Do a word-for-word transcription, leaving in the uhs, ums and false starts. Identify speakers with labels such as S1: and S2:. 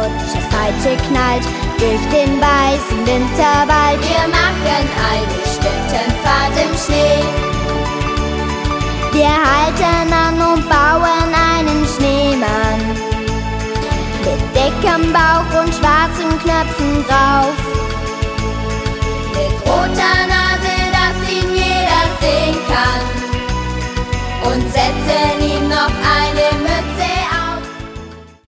S1: Rutsche, Peitsche knallt durch den weißen Winterwald.
S2: Wir machen eine Schlittenfahrt im Schnee.
S1: Wir halten an und bauen einen Schneemann mit dickem Bauch und schwarzen Knöpfen drauf.
S2: Mit roter